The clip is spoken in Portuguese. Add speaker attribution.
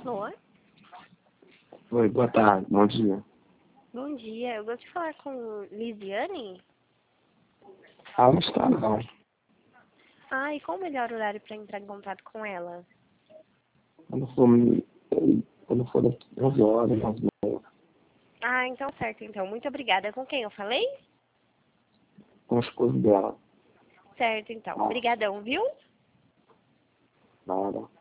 Speaker 1: Alô?
Speaker 2: Oi, boa tarde, bom dia.
Speaker 1: Bom dia, eu gosto de falar com Lisiane.
Speaker 2: Ah, não está não.
Speaker 1: Ah, e qual o melhor horário para entrar em contato com ela?
Speaker 2: Quando for das 11 horas, 11h30,
Speaker 1: Ah, então certo, então. Muito obrigada. Com quem eu falei?
Speaker 2: com o esposo dela.
Speaker 1: Certo, então. Obrigadão, viu?
Speaker 2: Nada.